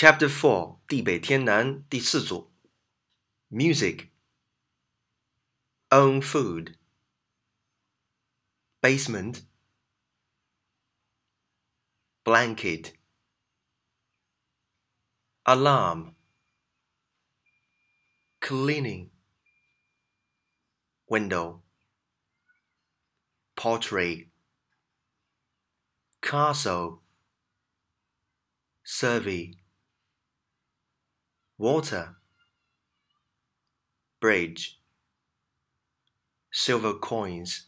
Chapter 4地北天南第4组 Music Own food Basement Blanket Alarm Cleaning Window Portrait Castle Survey Water Bridge Silver coins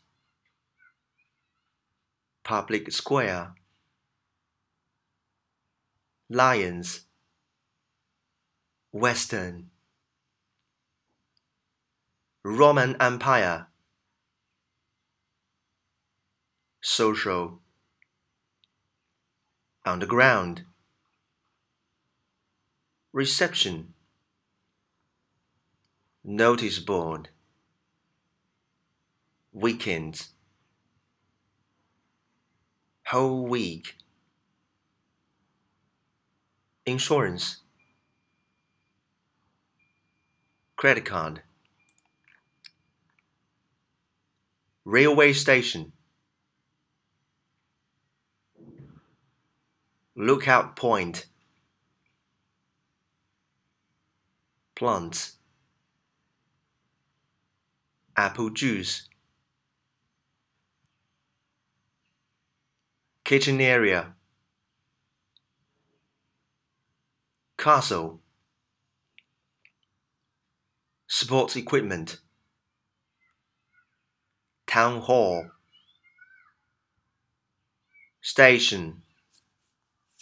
Public square Lions Western Roman Empire Social Underground Reception Notice board Weekends Whole week Insurance Credit card Railway station Lookout point Plants Apple juice Kitchen area Castle Sports equipment Town hall Station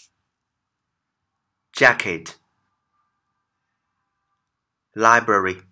Jacket Library